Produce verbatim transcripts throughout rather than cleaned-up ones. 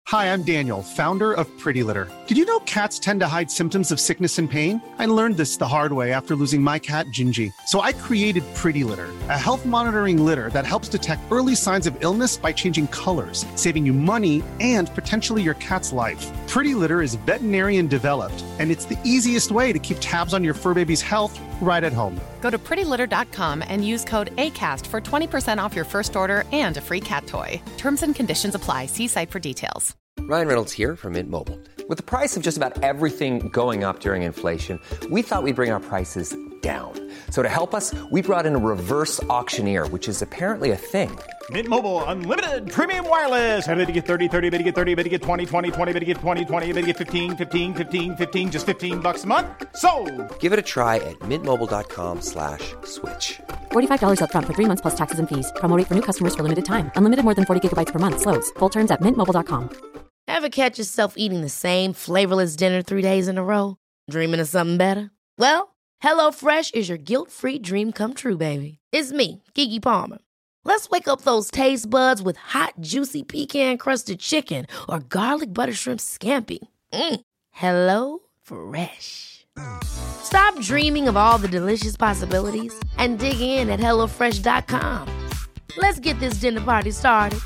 Hi, I'm Daniel, founder of Pretty Litter. Did you know cats tend to hide symptoms of sickness and pain? I learned this the hard way after losing my cat, Gingy. So I created Pretty Litter, a health monitoring litter that helps detect early signs of illness by changing colors, saving you money and potentially your cat's life. Pretty Litter is veterinarian developed, and it's the easiest way to keep tabs on your fur baby's health right at home. Go to pretty litter dot com and use code ACAST for twenty percent off your first order and a free cat toy. Terms and conditions apply. See site for details. Ryan Reynolds here from Mint Mobile. With the price of just about everything going up during inflation, we thought we'd bring our prices down. So to help us, we brought in a reverse auctioneer, which is apparently a thing. Mint Mobile Unlimited Premium Wireless. How to get thirty, thirty, bit to get thirty, bit to get twenty, twenty, twenty, bit to get twenty, twenty, bit to get fifteen, fifteen, fifteen, fifteen, just fifteen bucks a month? Sold! Give it a try at mintmobile.com slash switch. forty-five dollars up front for three months plus taxes and fees. Promo rate for new customers for limited time. Unlimited more than forty gigabytes per month. Slows full terms at mint mobile dot com. Ever catch yourself eating the same flavorless dinner three days in a row? Dreaming of something better? Well, HelloFresh is your guilt-free dream come true, baby. It's me, Keke Palmer. Let's wake up those taste buds with hot, juicy pecan-crusted chicken or garlic butter shrimp scampi. Mm. Hello Fresh. Stop dreaming of all the delicious possibilities and dig in at hello fresh dot com. Let's get this dinner party started.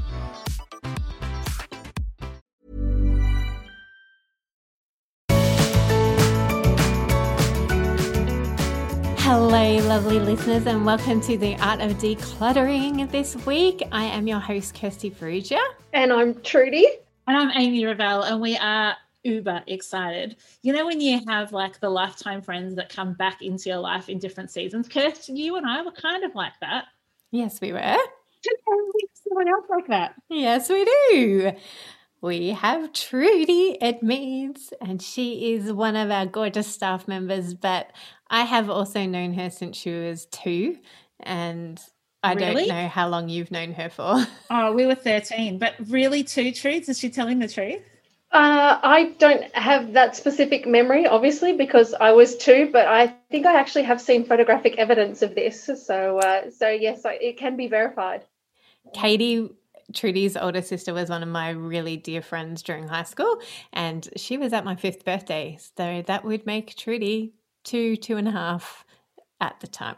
Hello, lovely listeners, and welcome to the Art of Decluttering. This week, I am your host, Kirsty Ferrugia. And I'm Trudy. And I'm Amy Revell, and we are uber excited. You know when you have like the lifetime friends that come back into your life in different seasons? Kirsty, you and I were kind of like that. Yes, we were. Did we meet someone else like that? Yes, we do. We have Trudy Edmeades, and she is one of our gorgeous staff members, but I have also known her since she was two, and I Really? don't know how long you've known her for. Oh, we were thirteen, but really two truths? Is she telling the truth? Uh, I don't have that specific memory, obviously, because I was two, but I think I actually have seen photographic evidence of this. So, uh, so yes, I, it can be verified. Katie, Trudy's older sister, was one of my really dear friends during high school, and she was at my fifth birthday. So that would make Trudy two, two and a half at the time.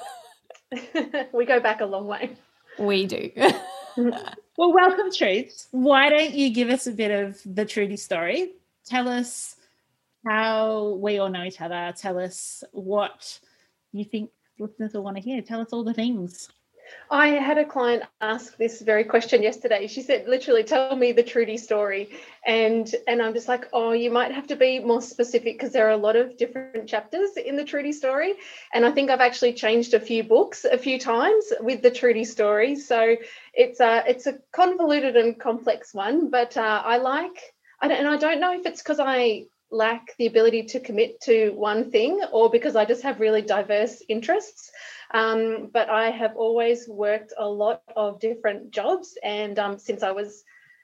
We go back a long way. We do. Well, welcome, Truth. Why don't you give us a bit of the Trudy story? Tell us how we all know each other. Tell us what you think listeners will want to hear. Tell us all the things. I had a client ask this very question yesterday. She said, literally, tell me the Trudy story. And and I'm just like, oh, you might have to be more specific because there are a lot of different chapters in the Trudy story. And I think I've actually changed a few books a few times with the Trudy story. So it's a, it's a convoluted and complex one. But uh, I like, I don't, and I don't know if it's because I lack the ability to commit to one thing or because I just have really diverse interests. Um, but I have always worked a lot of different jobs, and um, since I was,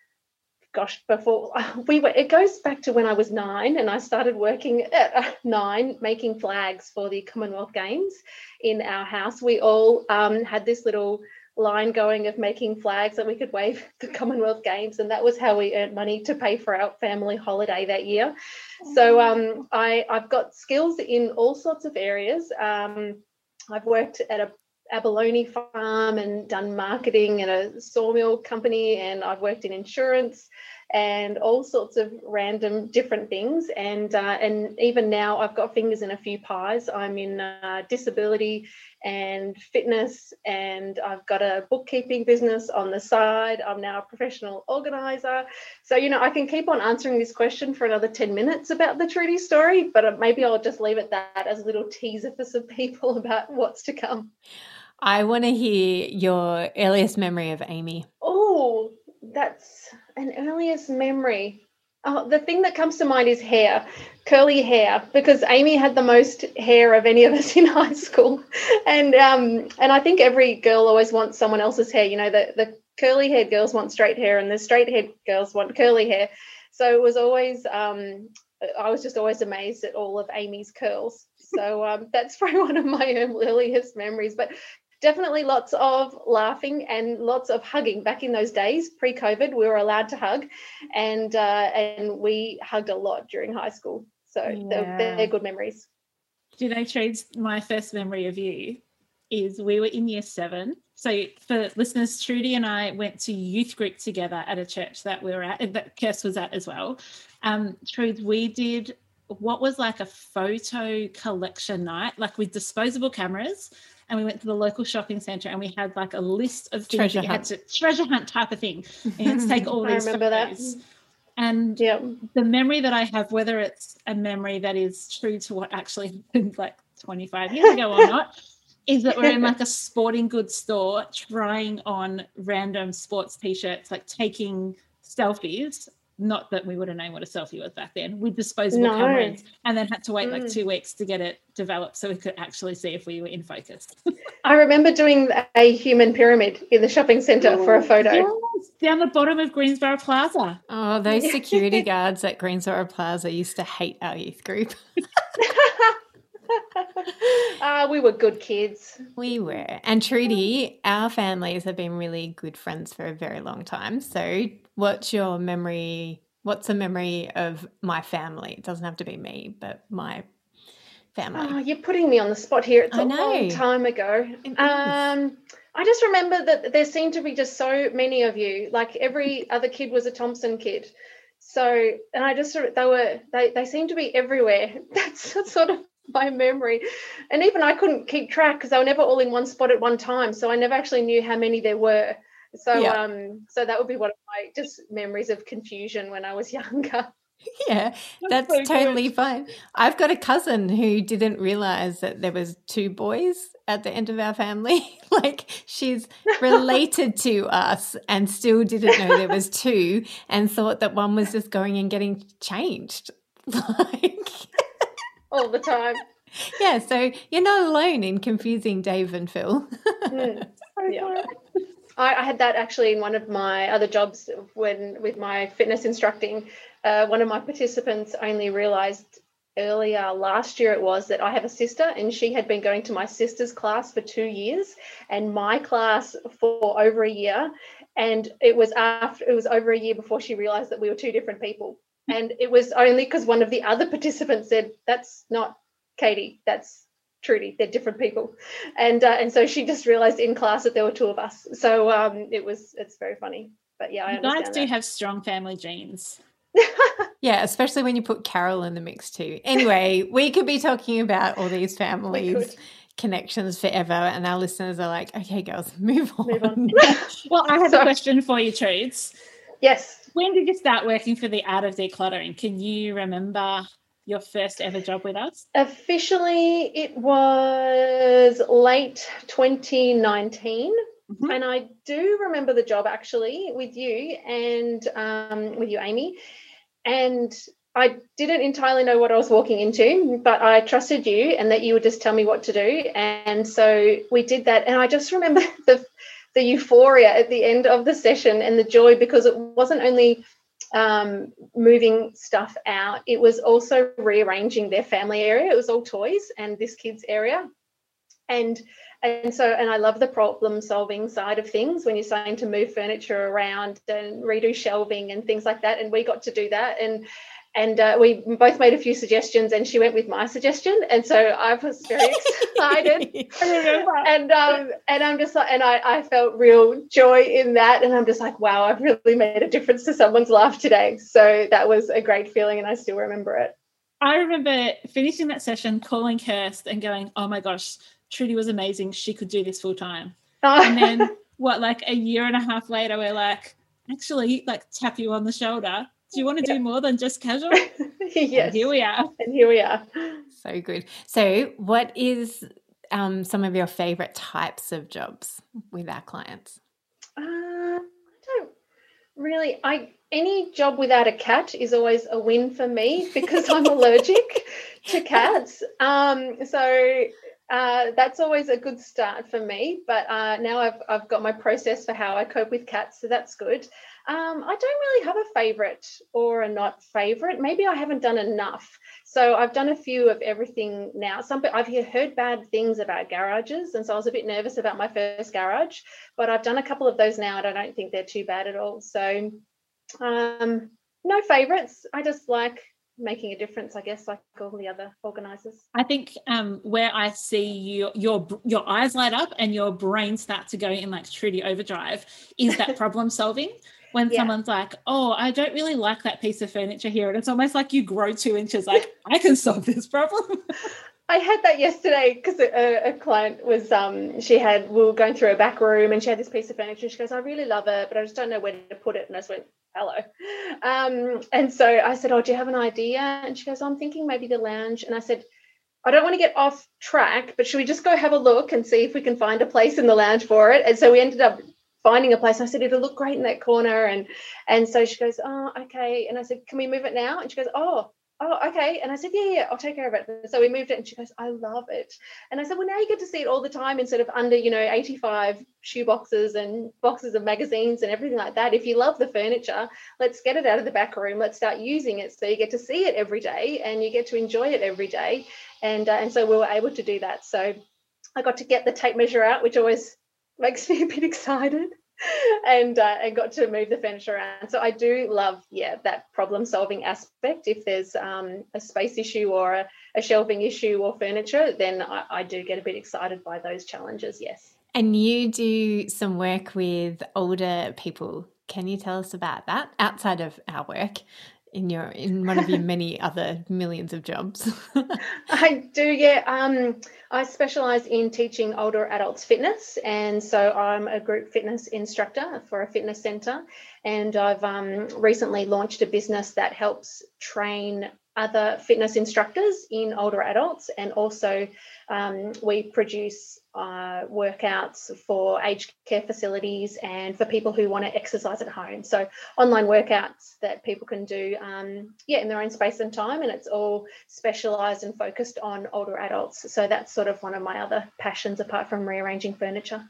gosh, before we were, it goes back to when I was nine, and I started working at nine, making flags for the Commonwealth Games in our house. We all um, had this little line going of making flags that we could wave the Commonwealth Games, and that was how we earned money to pay for our family holiday that year. So um, I, I've got skills in all sorts of areas. Um, I've worked at a abalone farm and done marketing in a sawmill company, and I've worked in insurance and all sorts of random different things. And uh, and even now I've got fingers in a few pies. I'm in uh, disability and fitness, and I've got a bookkeeping business on the side. I'm now a professional organizer. So, you know, I can keep on answering this question for another ten minutes about the Trudy story, but maybe I'll just leave it that as a little teaser for some people about what's to come. I want to hear your earliest memory of Amy. Oh, that's an earliest memory. Oh, the thing that comes to mind is hair, curly hair, because Amy had the most hair of any of us in high school. And um, and I think every girl always wants someone else's hair. You know, the, the curly-haired girls want straight hair and the straight-haired girls want curly hair. So it was always, um, I was just always amazed at all of Amy's curls. So um, that's probably one of my earliest memories. But definitely lots of laughing and lots of hugging. Back in those days, pre-COVID, we were allowed to hug, and uh, and we hugged a lot during high school. So Yeah. they're, they're good memories. Do you know, Trees, my first memory of you is we were in year seven. So for listeners, Trudy and I went to youth group together at a church that we were at, that Kirst was at as well. Um, Truth, we did what was like a photo collection night, like with disposable cameras, and we went to the local shopping centre and we had like a list of things Treasure that you had hunt. to, treasure hunt type of thing. And you had to take all I these remember that. photos. And Yep. the memory that I have, whether it's a memory that is true to what actually happened like twenty-five years ago or not, is that we're in like a sporting goods store trying on random sports t-shirts, like taking selfies. Not that we would have known what a selfie was back then, with disposable No. cameras, and then had to wait like Mm. two weeks to get it developed so we could actually see if we were in focus. I remember doing a human pyramid in the shopping centre for a photo. Yes, down the bottom of Greensboro Plaza. Oh, those security guards at Greensboro Plaza used to hate our youth group. Ah, we were good kids. We were. And Trudy, our families have been really good friends for a very long time. So what's your memory? What's a memory of my family? It doesn't have to be me, but my family. Oh, you're putting me on the spot here. It's I a know. long time ago. It is. Um, I just remember that there seemed to be just so many of you. Like every other kid was a Thompson kid. So, and I just sort of, they were, they, they seemed to be everywhere. That's, that's sort of my memory. And even I couldn't keep track because they were never all in one spot at one time. So I never actually knew how many there were. So, Yeah. um, so that would be one of my just memories of confusion when I was younger. Yeah, that's so totally fine. I've got a cousin who didn't realize that there was two boys at the end of our family. Like she's related to us and still didn't know there was two and thought that one was just going and getting changed. Like, All the time. yeah, so you're not alone in confusing Dave and Phil. Mm. Yeah. I, I had that actually in one of my other jobs when with my fitness instructing. Uh, one of my participants only realised earlier last year it was that I have a sister and she had been going to my sister's class for two years and my class for over a year. And it was after it was over a year before she realised that we were two different people. And it was only because one of the other participants said, "That's not Katie, that's Trudy, they're different people." And uh, and so she just realised in class that there were two of us. So um, it was, it's very funny. But yeah, I You understand guys do that. have strong family genes. Yeah, especially when you put Carol in the mix too. Anyway, we could be talking about all these families could. connections forever and our listeners are like, okay, girls, move on. Move on. Well, I have So- a question for you, Trudes. Yes. When did you start working for the Art of Decluttering? Can you remember your first ever job with us? Officially, it was late twenty nineteen. Mhm. And I do remember the job actually with you and um, with you, Amy. And I didn't entirely know what I was walking into, but I trusted you and that you would just tell me what to do. And so we did that. And I just remember the the euphoria at the end of the session and the joy, because it wasn't only um, moving stuff out, it was also rearranging their family area. It was all toys and this kid's area. And and so, and I love the problem solving side of things when you're starting to move furniture around and redo shelving and things like that. And we got to do that. And and uh, we both made a few suggestions and she went with my suggestion. And so I was very excited. And um, and I'm just like, and I, I felt real joy in that. And I'm just like, wow, I've really made a difference to someone's life today. So that was a great feeling and I still remember it. I remember finishing that session, calling Kirst and going, oh my gosh, Trudy was amazing. She could do this full time. And then what, like a year and a half later, we're like, actually, like tap you on the shoulder. Do you want to do more than just casual? Yes. And here we are. And here we are. So good. So what is um, some of your favourite types of jobs with our clients? Uh, I don't really. I any job without a cat is always a win for me because I'm allergic to cats. Um, so uh, that's always a good start for me. But uh, now I've I've got my process for how I cope with cats, so that's good. Um, I don't really have a favourite or a not favourite. Maybe I haven't done enough. So I've done a few of everything now. Some I've heard bad things about garages, and so I was a bit nervous about my first garage, but I've done a couple of those now and I don't think they're too bad at all. So um, no favourites. I just like making a difference, I guess, like all the other organisers. I think um, where I see you, your your eyes light up and your brain start to go in like Trudy overdrive is that problem solving. When yeah. someone's like, oh, I don't really like that piece of furniture here. And it's almost like you grow two inches, like, I can solve this problem. I had that yesterday because a, a client was, um, she had, we were going through a back room and she had this piece of furniture. She goes, I really love it, but I just don't know where to put it. And I just went, hello. Um, and so I said, oh, do you have an idea? And she goes, oh, I'm thinking maybe the lounge. And I said, I don't want to get off track, but should we just go have a look and see if we can find a place in the lounge for it? And so we ended up finding a place. I said, it'll look great in that corner. And and so she goes, oh, okay. And I said, can we move it now? And she goes, oh, oh, okay. And I said, yeah, yeah, I'll take care of it. So we moved it and she goes, I love it. And I said, well, now you get to see it all the time instead of under, you know, eighty-five shoe boxes and boxes of magazines and everything like that. If you love the furniture, let's get it out of the back room. Let's start using it so you get to see it every day and you get to enjoy it every day. And, uh, and so we were able to do that. So I got to get the tape measure out, which always makes me a bit excited. and uh, and got to move the furniture around. So I do love, yeah, that problem solving aspect. If there's um, a space issue or a, a shelving issue or furniture, then I, I do get a bit excited by those challenges, yes. And you do some work with older people. Can you tell us about that outside of our work? In your in one of your many other millions of jobs? I do, yeah. Um, I specialise in teaching older adults fitness, and so I'm a group fitness instructor for a fitness centre, and I've um, recently launched a business that helps train other fitness instructors in older adults, and also um, we produce uh, workouts for aged care facilities and for people who want to exercise at home. So online workouts that people can do, um, yeah, in their own space and time, and it's all specialised and focused on older adults. So that's sort of one of my other passions apart from rearranging furniture.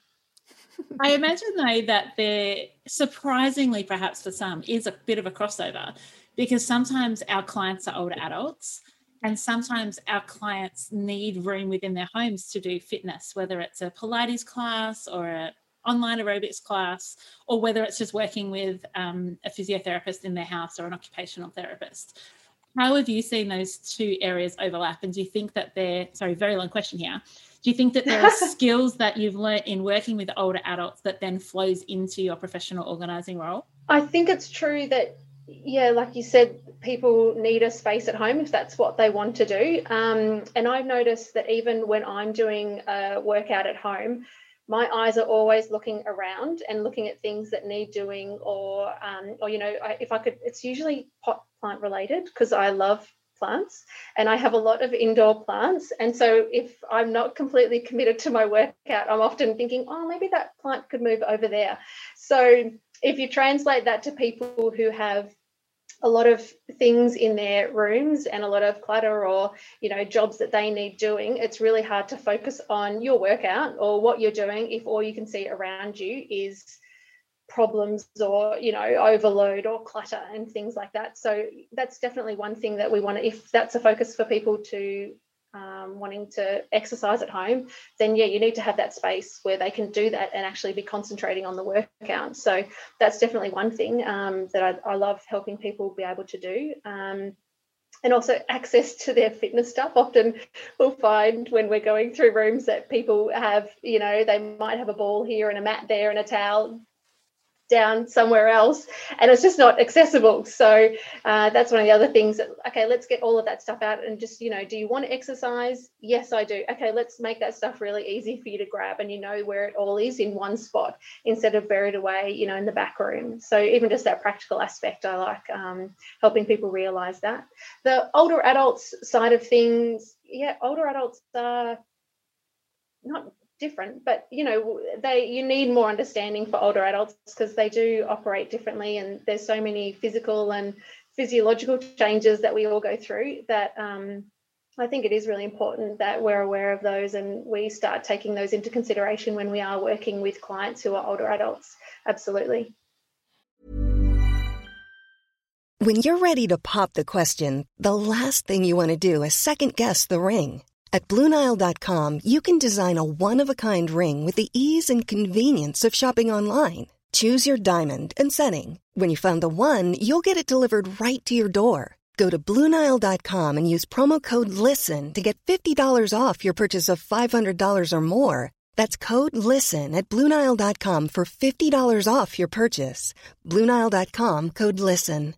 I imagine, though, that there, surprisingly perhaps for some, is a bit of a crossover, because sometimes our clients are older adults and sometimes our clients need room within their homes to do fitness, whether it's a Pilates class or an online aerobics class, or whether it's just working with um, a physiotherapist in their house or an occupational therapist. How have you seen those two areas overlap? And do you think that they're, sorry, very long question here. Do you think that there are skills that you've learnt in working with older adults that then flows into your professional organising role? I think it's true that, yeah, like you said, people need a space at home if that's what they want to do. Um, and I've noticed that even when I'm doing a workout at home, my eyes are always looking around and looking at things that need doing, or, um, or you know, I, if I could, it's usually pot plant related because I love plants and I have a lot of indoor plants. And so if I'm not completely committed to my workout, I'm often thinking, oh, maybe that plant could move over there. So if you translate that to people who have a lot of things in their rooms and a lot of clutter or, you know, jobs that they need doing, it's really hard to focus on your workout or what you're doing if all you can see around you is problems or, you know, overload or clutter and things like that. So that's definitely one thing that we want to, if that's a focus for people to um, wanting to exercise at home, then yeah, you need to have that space where they can do that and actually be concentrating on the workout. So that's definitely one thing um, that I, I love helping people be able to do. Um, and also access to their fitness stuff. Often we'll find when we're going through rooms that people have, you know, they might have a ball here and a mat there and a towel down somewhere else, and it's just not accessible. So uh, that's one of the other things that, okay, let's get all of that stuff out and just, you know, do you want to exercise? Yes, I do. Okay, let's make that stuff really easy for you to grab and you know where it all is in one spot instead of buried away, you know, in the back room. So even just that practical aspect, I like um, helping people realise that. The older adults side of things, yeah, older adults are not different, but you know, they you need more understanding for older adults because they do operate differently, and there's so many physical and physiological changes that we all go through that um, I think it is really important that we're aware of those and we start taking those into consideration when we are working with clients who are older adults. Absolutely. When you're ready to pop the question, the last thing you want to do is second-guess the ring. At Blue Nile dot com, you can design a one-of-a-kind ring with the ease and convenience of shopping online. Choose your diamond and setting. When you find the one, you'll get it delivered right to your door. Go to Blue Nile dot com and use promo code LISTEN to get fifty dollars off your purchase of five hundred dollars or more. That's code LISTEN at Blue Nile dot com for fifty dollars off your purchase. Blue Nile dot com, code LISTEN.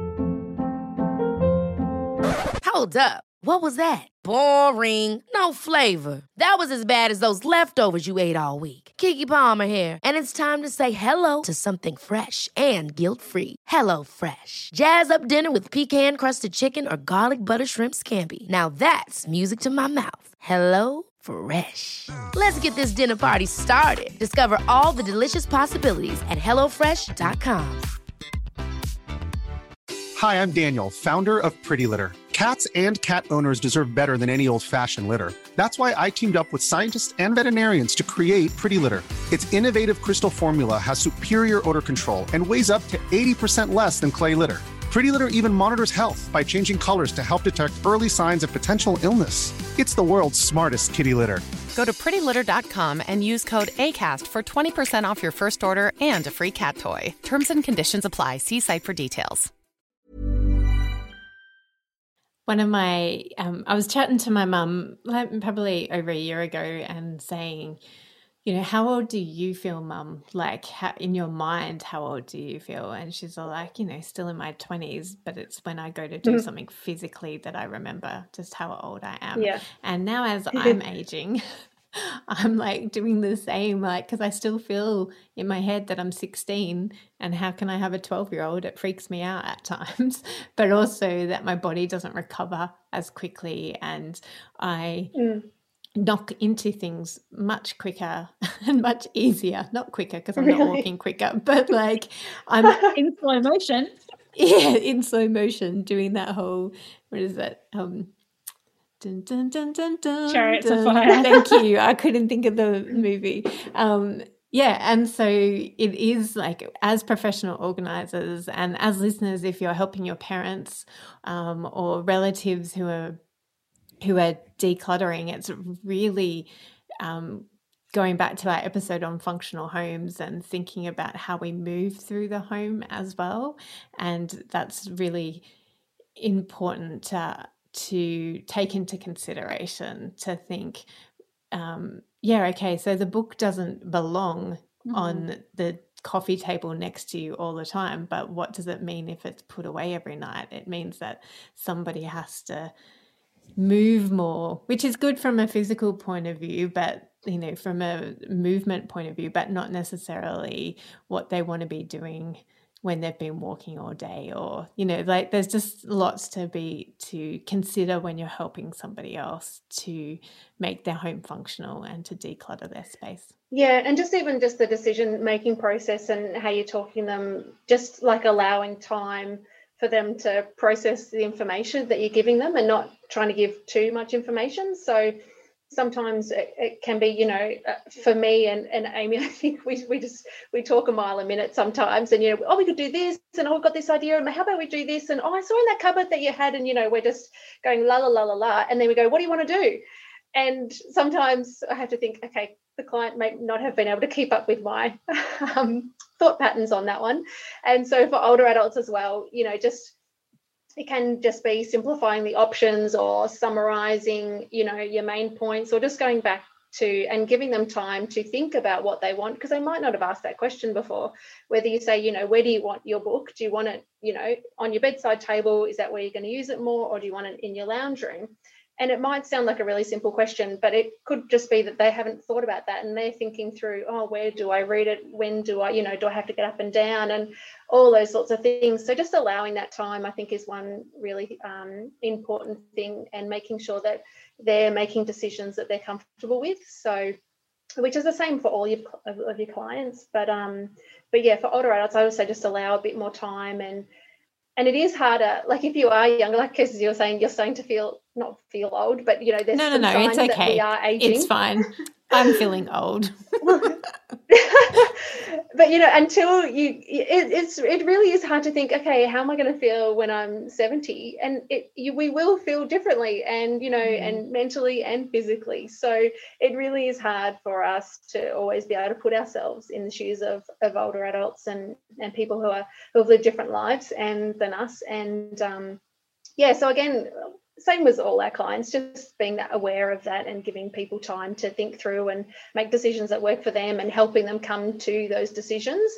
Hold up. What was that? Boring. No flavor. That was as bad as those leftovers you ate all week. Keke Palmer here, and it's time to say hello to something fresh and guilt-free. Hello Fresh. Jazz up dinner with pecan-crusted chicken or garlic butter shrimp scampi. Now that's music to my mouth. Hello Fresh. Let's get this dinner party started. Discover all the delicious possibilities at hello fresh dot com. Hi, I'm Daniel, founder of Pretty Litter. Cats and cat owners deserve better than any old-fashioned litter. That's why I teamed up with scientists and veterinarians to create Pretty Litter. Its innovative crystal formula has superior odor control and weighs up to eighty percent less than clay litter. Pretty Litter even monitors health by changing colors to help detect early signs of potential illness. It's the world's smartest kitty litter. Go to pretty litter dot com and use code ACAST for twenty percent off your first order and a free cat toy. Terms and conditions apply. See site for details. One of my, um, I was chatting to my mum like, probably over a year ago and saying, you know, how old do you feel, Mum? Like how, in your mind, how old do you feel? And she's all like, you know, still in my twenties, but it's when I go to do mm-hmm. something physically that I remember just how old I am. Yeah. And now as I'm aging, I'm like doing the same, like, because I still feel in my head that I'm sixteen, and how can I have a twelve year old? It freaks me out at times, but also that my body doesn't recover as quickly, and I mm. knock into things much quicker and much easier. Not quicker because I'm really? not walking quicker, but like I'm in slow motion. Yeah, in slow motion, doing that whole, what is that? Um, Dun, dun, dun, dun, dun, Chariots dun. of Fire. Thank you. I couldn't think of the movie. Um, yeah, and so it is like, as professional organisers and as listeners, if you're helping your parents um, or relatives who are who are decluttering, it's really um, going back to our episode on functional homes and thinking about how we move through the home as well, and that's really important to. to take into consideration, to think, um, yeah, okay, so the book doesn't belong mm-hmm. on the coffee table next to you all the time, but what does it mean if it's put away every night? It means that somebody has to move more, which is good from a physical point of view, but, you know, from a movement point of view, but not necessarily what they want to be doing when they've been walking all day, or, you know, like there's just lots to be to consider when you're helping somebody else to make their home functional and to declutter their space. Yeah, and just even just the decision making process and how you're talking them, just like allowing time for them to process the information that you're giving them and not trying to give too much information. So sometimes it, it can be, you know, uh, for me and, and Amy, I think we we just, we talk a mile a minute sometimes, and, you know, oh, we could do this, and oh, we've got this idea, and how about we do this, and oh, I saw in that cupboard that you had, and, you know, we're just going la, la, la, la, la, and then we go, what do you want to do? And sometimes I have to think, okay, the client may not have been able to keep up with my um, thought patterns on that one. And so for older adults as well, you know, just it can just be simplifying the options or summarizing, you know, your main points, or just going back to and giving them time to think about what they want, because they might not have asked that question before. Whether you say, you know, where do you want your book? Do you want it, you know, on your bedside table? Is that where you're going to use it more? Or do you want it in your lounge room? And it might sound like a really simple question, but it could just be that they haven't thought about that, and they're thinking through, oh, where do I read it? When do I, you know, do I have to get up and down, and all those sorts of things. So just allowing that time, I think, is one really um, important thing, and making sure that they're making decisions that they're comfortable with. So, which is the same for all your, of, of your clients. But, um, but yeah, for older adults, I would say just allow a bit more time. And And it is harder, like if you are younger, like as you're saying, you're starting to feel, not feel old, but, you know, there's no, some no, no, signs it's okay. that we are aging. It's fine. I'm feeling old. But, you know, until you, it, it's it really is hard to think, okay, how am I going to feel when I'm seventy? And it you, we will feel differently, and, you know, mm. and mentally and physically. So it really is hard for us to always be able to put ourselves in the shoes of, of older adults and, and people who are who have lived different lives and than us. And um, yeah, so again, same with all our clients, just being that aware of that and giving people time to think through and make decisions that work for them and helping them come to those decisions,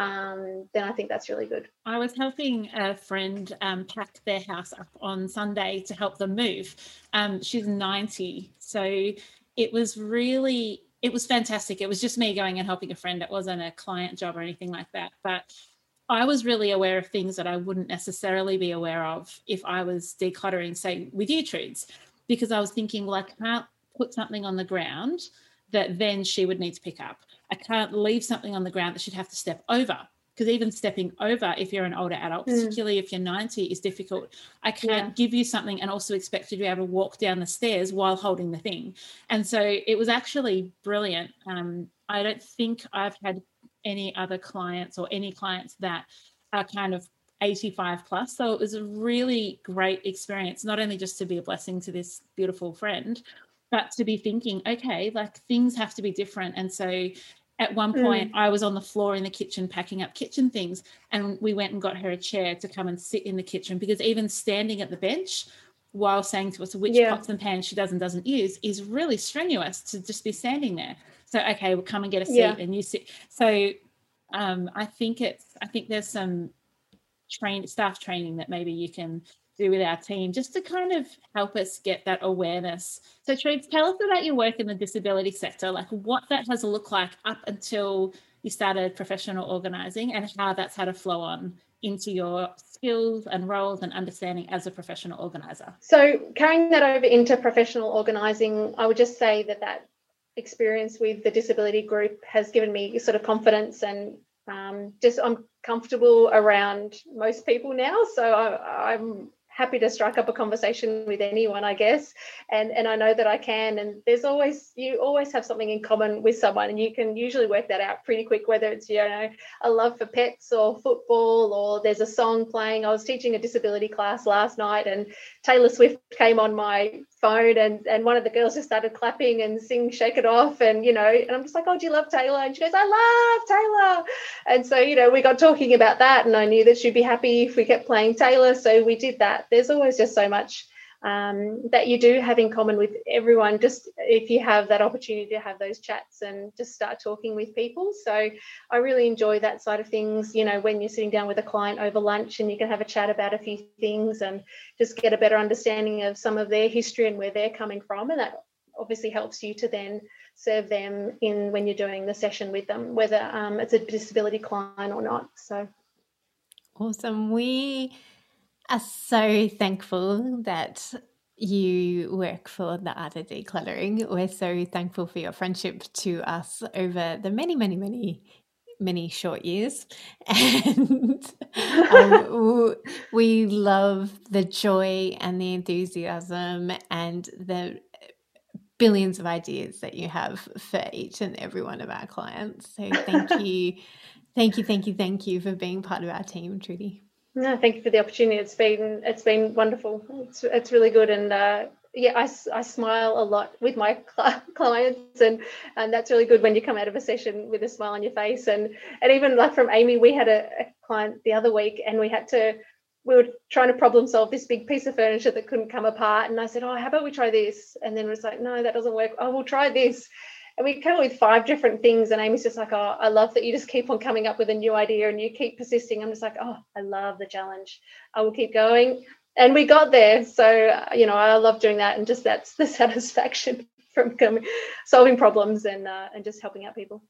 um, then I think that's really good. I was helping a friend um, pack their house up on Sunday to help them move. Um, she's ninety, so it was really, it was fantastic. It was just me going and helping a friend. It wasn't a client job or anything like that, but I was really aware of things that I wouldn't necessarily be aware of if I was decluttering, say, with you, Trudes, because I was thinking, well, I can't put something on the ground that then she would need to pick up. I can't leave something on the ground that she'd have to step over, because even stepping over, if you're an older adult, mm. particularly if you're ninety, is difficult. I can't yeah. give you something and also expect you to be able to walk down the stairs while holding the thing. And so it was actually brilliant. Um, I don't think I've had any other clients or any clients that are kind of eighty-five plus. So it was a really great experience, not only just to be a blessing to this beautiful friend, but to be thinking, okay, like things have to be different. And so at one point mm. I was on the floor in the kitchen packing up kitchen things, and we went and got her a chair to come and sit in the kitchen, because even standing at the bench while saying to us which yeah. pots and pans she does and doesn't use is really strenuous to just be standing there. So, okay, we'll come and get a seat yeah. and you sit. So um, I think it's, I think there's some train staff training that maybe you can do with our team just to kind of help us get that awareness. So, Trudes, tell us about your work in the disability sector, like what that has looked like up until you started professional organising, and how that's had a flow on into your skills and roles and understanding as a professional organiser. So carrying that over into professional organising, I would just say that that experience with the disability group has given me sort of confidence, and um, just I'm comfortable around most people now. So I, I'm happy to strike up a conversation with anyone, I guess, and and I know that I can. And there's always, you always have something in common with someone, and you can usually work that out pretty quick, whether it's, you know, a love for pets or football, or there's a song playing. I was teaching a disability class last night, and Taylor Swift came on my phone, and and one of the girls just started clapping and sing Shake It Off, and, you know, and I'm just like, oh, do you love Taylor? And she goes, I love Taylor. And so, you know, we got talking about that, and I knew that she'd be happy if we kept playing Taylor, so we did that. There's always just so much um, that you do have in common with everyone, just if you have that opportunity to have those chats and just start talking with people. So I really enjoy that side of things, you know, when you're sitting down with a client over lunch and you can have a chat about a few things and just get a better understanding of some of their history and where they're coming from. And that obviously helps you to then serve them in when you're doing the session with them, whether um, it's a disability client or not. So awesome. We are so thankful that you work for the Art of Decluttering. We're so thankful for your friendship to us over the many, many, many, many short years. And um, we love the joy and the enthusiasm and the billions of ideas that you have for each and every one of our clients. So thank you. Thank you, thank you, thank you for being part of our team, Trudy. No, thank you for the opportunity. It's been it's been wonderful. It's it's really good, and uh, yeah, I, I smile a lot with my clients, and and that's really good when you come out of a session with a smile on your face. And and even like from Amy, we had a, a client the other week, and we had to we were trying to problem solve this big piece of furniture that couldn't come apart. And I said, oh, how about we try this? And then it was like, no, that doesn't work. Oh, we'll try this. And we came up with five different things, and Amy's just like, oh, I love that you just keep on coming up with a new idea and you keep persisting. I'm just like, oh, I love the challenge. I will keep going. And we got there. So, uh, you know, I love doing that, and just that's the satisfaction from coming, solving problems and uh, and just helping out people.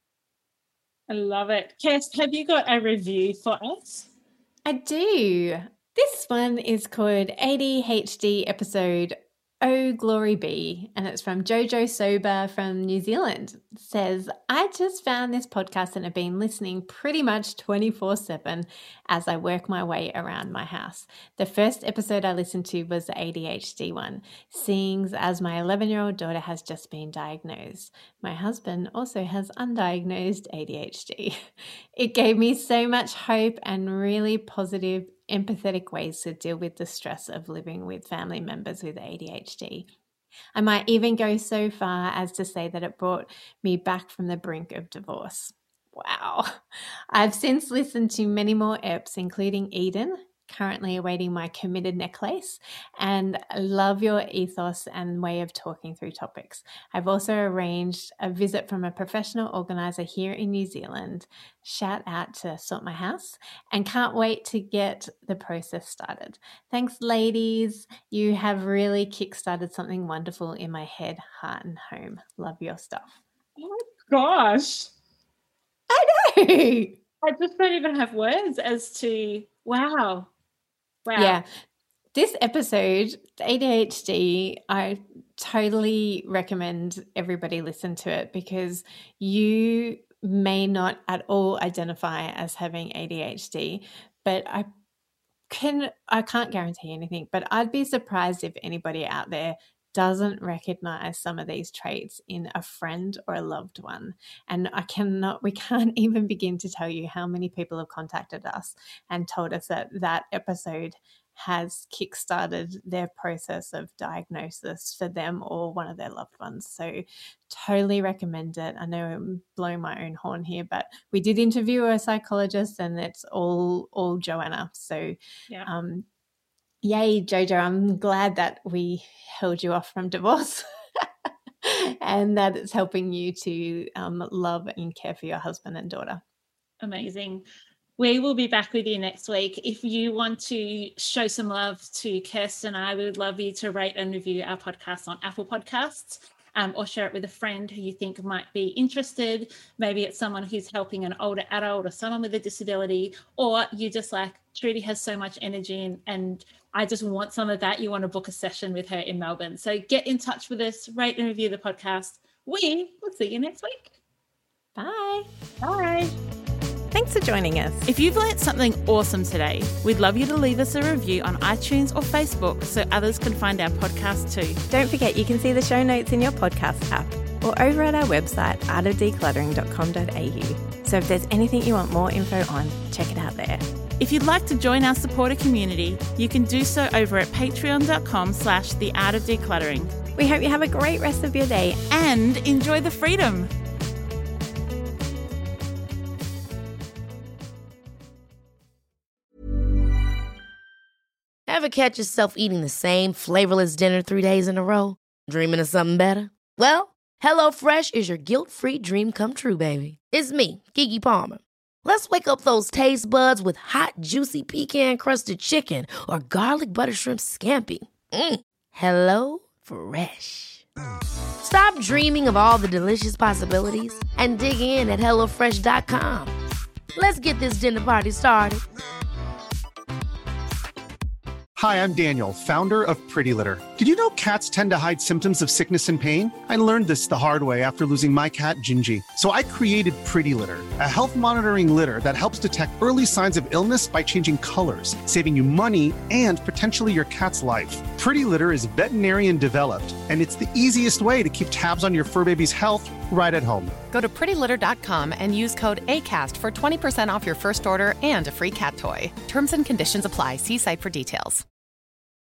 I love it. Kirst, have you got a review for us? I do. This one is called A D H D episode Oh Glory Be, and it's from Jojo Sober from New Zealand. It says, I just found this podcast and have been listening pretty much twenty-four seven as I work my way around my house. The first episode I listened to was the A D H D one, seeing as my eleven-year-old daughter has just been diagnosed. My husband also has undiagnosed A D H D. It gave me so much hope and really positive empathetic ways to deal with the stress of living with family members with A D H D. I might even go so far as to say that it brought me back from the brink of divorce. Wow. I've since listened to many more eps, including Eden, currently awaiting my committed necklace, and I love your ethos and way of talking through topics. I've also arranged a visit from a professional organizer here in New Zealand. Shout out to Sort My House, and can't wait to get the process started. Thanks, ladies. You have really kickstarted something wonderful in my head, heart, and home. Love your stuff. Oh my gosh. I know. I just don't even have words as to, wow. Wow. Yeah. This episode, A D H D, I totally recommend everybody listen to it because you may not at all identify as having A D H D, but I can I can't guarantee anything, but I'd be surprised if anybody out there doesn't recognize some of these traits in a friend or a loved one. And I cannot, we can't even begin to tell you how many people have contacted us and told us that that episode has kickstarted their process of diagnosis for them or one of their loved ones. So totally recommend it. I know I'm blowing my own horn here, but we did interview a psychologist and it's all, all Joanna. So, yeah. um, Yay, Jojo, I'm glad that we held you off from divorce and that it's helping you to um, love and care for your husband and daughter. Amazing. We will be back with you next week. If you want to show some love to Kirsten and I, we would love you to rate and review our podcast on Apple Podcasts. Um, or share it with a friend who you think might be interested. Maybe it's someone who's helping an older adult or someone with a disability, or you just like, Trudy has so much energy and, and I just want some of that. You want to book a session with her in Melbourne. So get in touch with us, rate and review the podcast. We will see you next week. Bye. Bye. Thanks for joining us. If you've learnt something awesome today, we'd love you to leave us a review on iTunes or Facebook so others can find our podcast too. Don't forget you can see the show notes in your podcast app or over at our website, art of decluttering dot com dot a u. So if there's anything you want more info on, check it out there. If you'd like to join our supporter community, you can do so over at patreon.com slash the art of decluttering. We hope you have a great rest of your day and enjoy the freedom. Ever catch yourself eating the same flavorless dinner three days in a row? Dreaming of something better? Well, HelloFresh is your guilt-free dream come true, baby. It's me, Keke Palmer. Let's wake up those taste buds with hot, juicy pecan-crusted chicken or garlic butter shrimp scampi. Mm. Hello Fresh. Stop dreaming of all the delicious possibilities and dig in at hello fresh dot com. Let's get this dinner party started. Hi, I'm Daniel, founder of Pretty Litter. Did you know cats tend to hide symptoms of sickness and pain? I learned this the hard way after losing my cat, Gingy. So I created Pretty Litter, a health monitoring litter that helps detect early signs of illness by changing colors, saving you money and potentially your cat's life. Pretty Litter is veterinarian developed, and it's the easiest way to keep tabs on your fur baby's health right at home. Go to pretty litter dot com and use code ACAST for twenty percent off your first order and a free cat toy. Terms and conditions apply. See site for details.